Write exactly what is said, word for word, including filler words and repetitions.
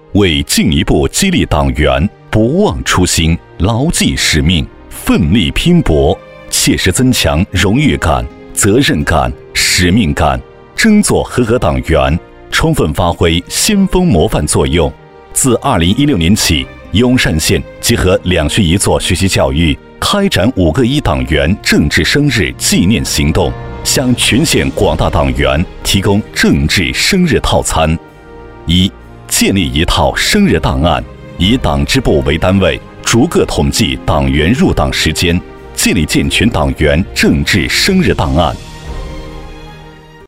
为进一步激励党员不忘初心、牢记使命、奋力拼搏，切实增强荣誉感、责任感、使命感，争做合格党员，充分发挥先锋模范作用。自二零一六年起，永善县结合两学一做学习教育，开展五个一党员政治生日纪念行动，向全县广大党员提供政治生日套餐。一、建立一套生日档案，以党支部为单位，逐个统计党员入党时间，建立健全党员政治生日档案。